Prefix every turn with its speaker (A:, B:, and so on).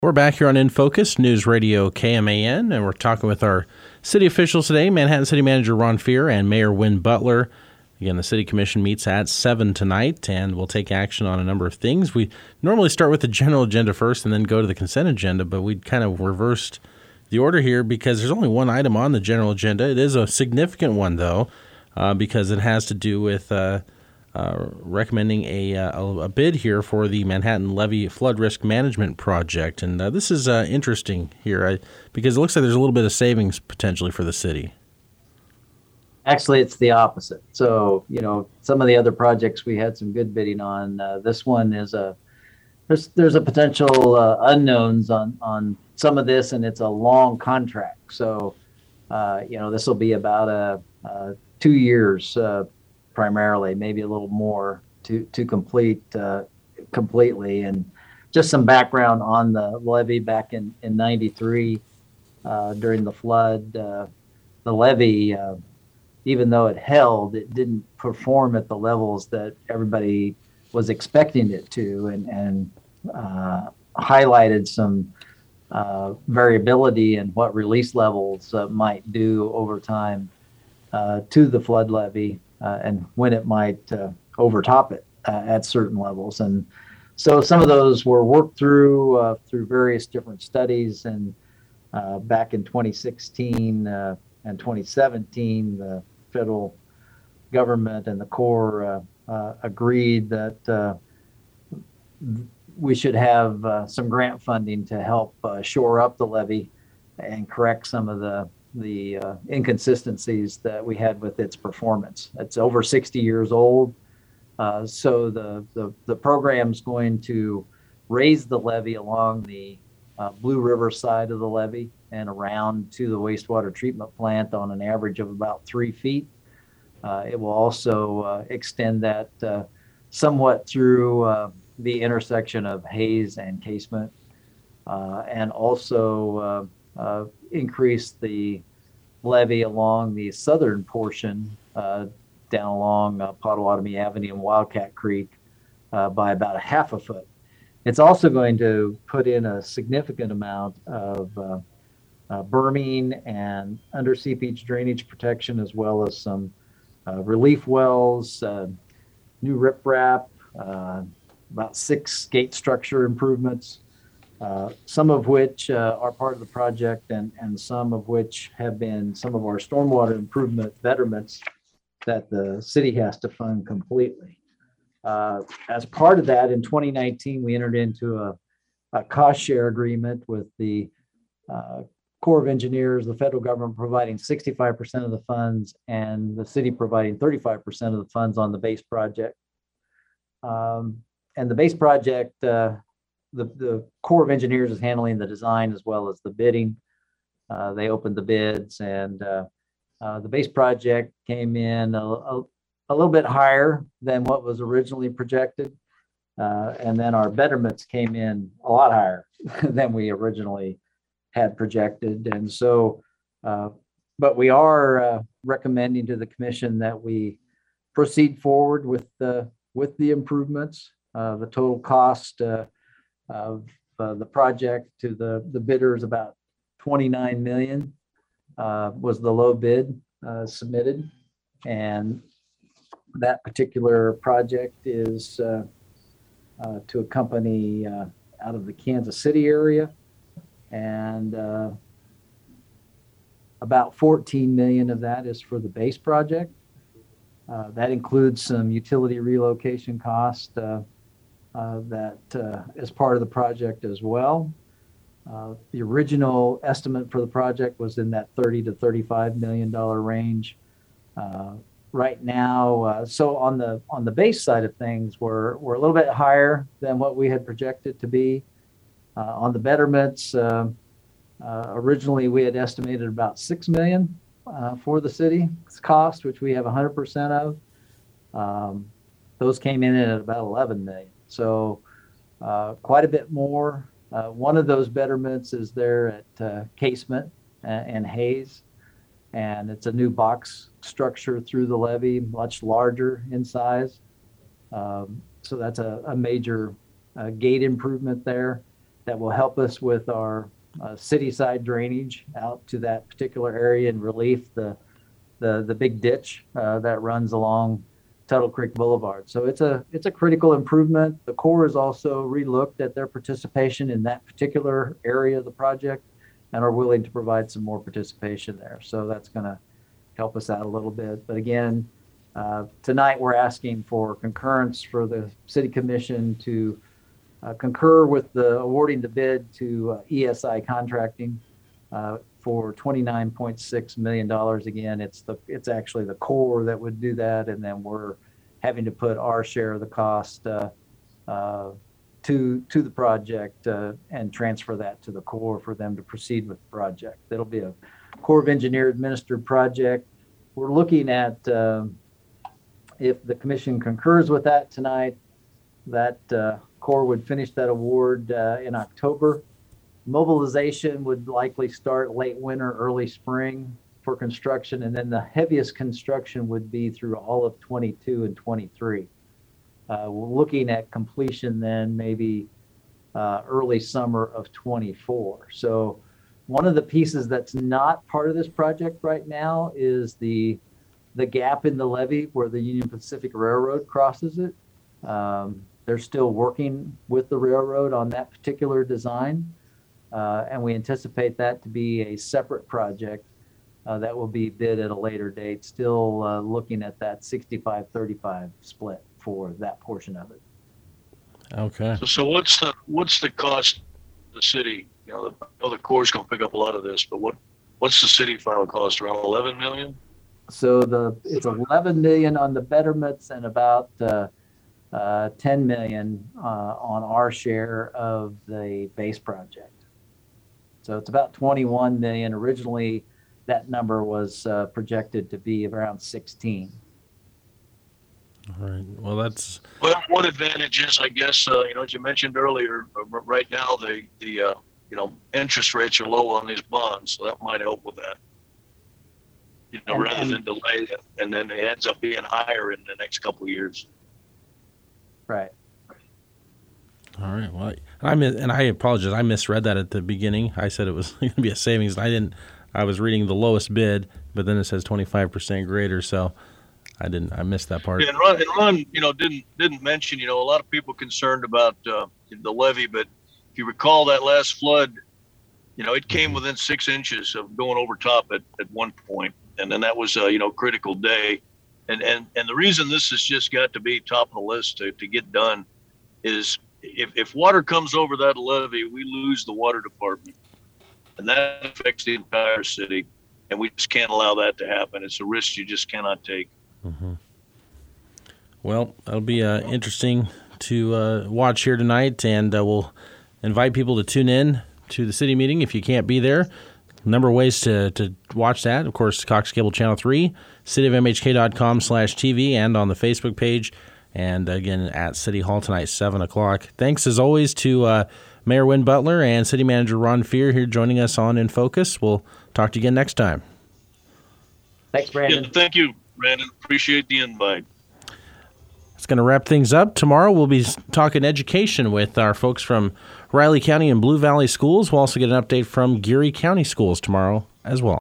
A: We're back here on In Focus, News Radio KMAN, and we're talking with our city officials today, Manhattan City Manager Ron Fear and Mayor Wynn Butler. Again, the City Commission meets at 7 tonight, and we'll take action on a number of things. We normally start with the general agenda first and then go to the consent agenda, but we kind of reversed the order here because there's only one item on the general agenda. It is a significant one, though, because it has to do with recommending a bid here for the Manhattan Levee Flood Risk Management Project. And this is interesting here because it looks like there's a little bit of savings potentially for the city.
B: Actually, it's the opposite. So, some of the other projects we had some good bidding on. This one is there's a potential unknowns on some of this, and it's a long contract. So, this will be about 2 years primarily, maybe a little more to complete completely. And just some background on the levee back in 93 during the flood. The levee, even though it held, it didn't perform at the levels that everybody was expecting it to, and highlighted some variability in what release levels might do over time to the flood levee, and when it might overtop it at certain levels. And so some of those were worked through various different studies. And back in 2016 and 2017, the federal government and the Corps agreed that we should have some grant funding to help shore up the levee and correct some of the inconsistencies that we had with its performance. It's over 60 years old, so the program's going to raise the levee along the Blue River side of the levee and around to the wastewater treatment plant on an average of about 3 feet. It will also extend that somewhat through the intersection of Hayes and Casement, and also increase the levee along the southern portion down along Pottawatomie Avenue and Wildcat Creek by about 1/2 foot. It's also going to put in a significant amount of berming and under seepage drainage protection, as well as some relief wells, new riprap, about 6 gate structure improvements, some of which are part of the project, and some of which have been some of our stormwater improvement betterments that the city has to fund completely. As part of that, in 2019, we entered into a cost share agreement with the Corps of Engineers, the federal government providing 65% of the funds and the city providing 35% of the funds on the base project. And the base project, the Corps of Engineers is handling the design as well as the bidding. They opened the bids, and the base project came in a little bit higher than what was originally projected. And then our betterments came in a lot higher than we originally had projected. And so, but we are recommending to the commission that we proceed forward with the improvements. The total cost of the project to the bidder is about $29 million, was the low bid submitted. And that particular project is to a company out of the Kansas City area. And about $14 million of that is for the base project. That includes some utility relocation cost that is part of the project as well. The original estimate for the project was in that $30 to $35 million range. Right now, so on the base side of things, we're a little bit higher than what we had projected to be. On the betterments, originally we had estimated about $6 million for the city's cost, which we have 100% of. Those came in at about $11 million. So quite a bit more. One of those betterments is there at Casement and Hayes, and it's a new box structure through the levee, much larger in size. So that's a major gate improvement there. that will help us with our city side drainage out to that particular area and relief the big ditch that runs along Tuttle Creek Boulevard. So it's a critical improvement. The Corps has also relooked at their participation in that particular area of the project and are willing to provide some more participation there. So that's going to help us out a little bit. But again, tonight we're asking for concurrence for the City Commission to concur with the awarding the bid to ESI Contracting for $29.6 million. Again, it's actually the Corps that would do that, and then we're having to put our share of the cost to the project and transfer that to the Corps for them to proceed with the project. It'll be a Corps of Engineer administered project. We're looking at if the commission concurs with that tonight, that Corps would finish that award in October. Mobilization would likely start late winter, early spring for construction, and then the heaviest construction would be through all of 22 and 23. We're looking at completion then maybe early summer of 24. So one of the pieces that's not part of this project right now is the gap in the levee where the Union Pacific Railroad crosses it. They're still working with the railroad on that particular design. And we anticipate that to be a separate project that will be bid at a later date, still looking at that 65-35 split for that portion of it.
A: Okay.
C: So what's the cost of the city? You know, the Corps is going to pick up a lot of this, but what's the city final cost? Around $11 million?
B: So it's $11 million on the betterments and about $10 million on our share of the base project. So it's about $21 million. Originally, that number was projected to be around 16.
A: All right. Well,
C: one advantage is, I guess, as you mentioned earlier, right now the interest rates are low on these bonds, so that might help with that. Rather than delay it, and then it ends up being higher in the next couple of years.
B: Right.
A: All right. Well, I apologize. I misread that at the beginning. I said it was going to be a savings. I was reading the lowest bid, but then it says 25% greater. So I missed that part.
C: Yeah, and Ron, didn't mention, a lot of people concerned about the levee, but if you recall that last flood, it came within 6 inches of going over top at one point, and then that was critical day, and the reason this has just got to be top of the list to get done is if water comes over that levee, we lose the water department, and that affects the entire city, and we just can't allow that to happen. It's a risk you just cannot take.
A: Mm-hmm. Well, that'll be interesting to watch here tonight, and we'll invite people to tune in to the city meeting if you can't be there. A number of ways to watch that. Of course, Cox Cable Channel 3, cityofmhk.com/TV, and on the Facebook page. And again, at City Hall tonight, 7 o'clock. Thanks, as always, to Mayor Win Butler and City Manager Ron Fear here joining us on In Focus. We'll talk to you again next time.
B: Thanks, Brandon.
C: Yeah, thank you, Brandon. Appreciate the invite.
A: It's going to wrap things up. Tomorrow we'll be talking education with our folks from Riley County and Blue Valley Schools. We'll also get an update from Geary County Schools tomorrow as well.